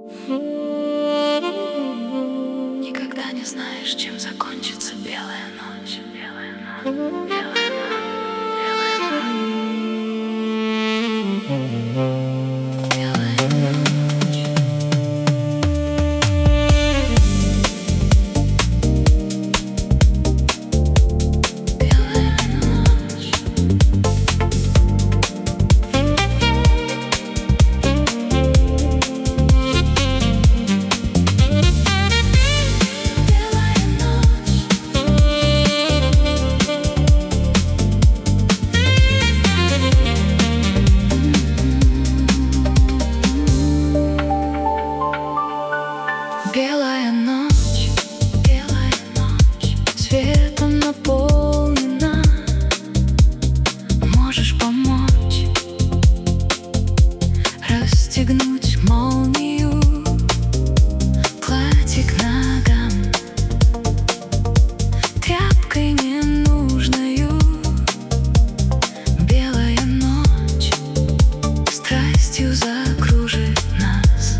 Никогда не знаешь, чем закончится белая ночь. Белая ночь, белая ночь, белая ночь, белая ночь. Белая ночь, светом наполнена. Можешь помочь расстегнуть молнию, платье к ногам, тряпкой ненужною. Белая ночь страстью закружит нас.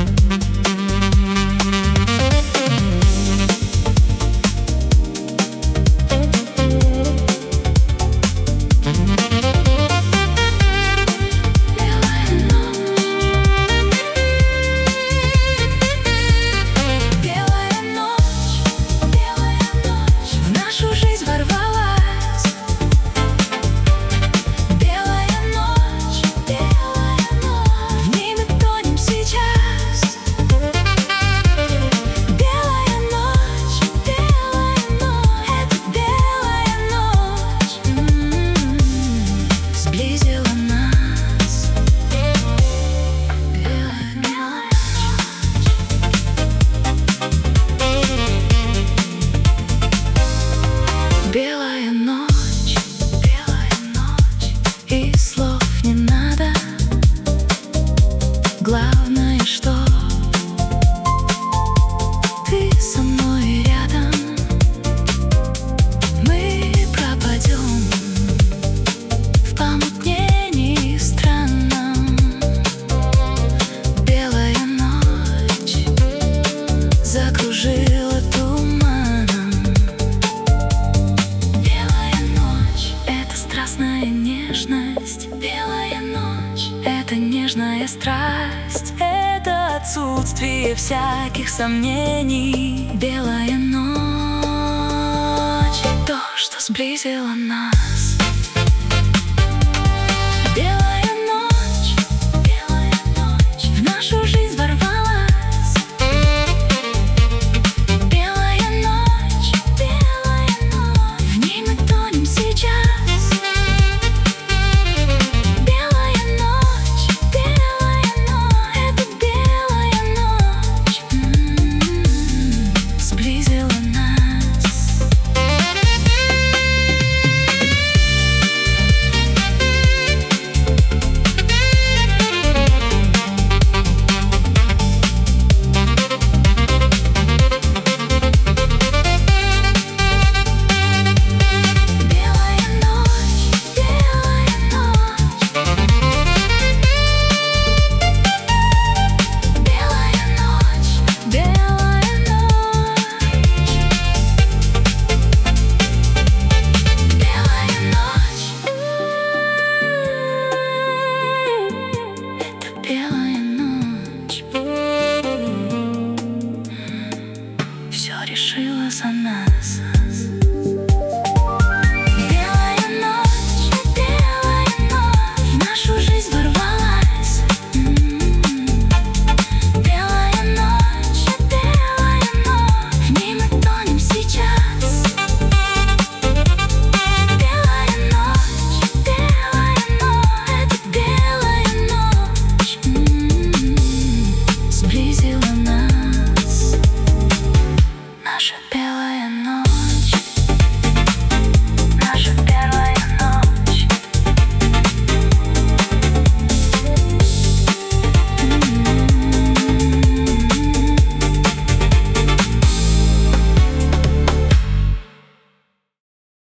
Белая ночь, и слов не надо. Главное, что ты со мной рядом. Мы пропадем в помутнении странном. Белая ночь закружила туманом. Страстная нежность, белая ночь, это нежная страсть, это отсутствие всяких сомнений. Белая ночь, то, что сблизило нас.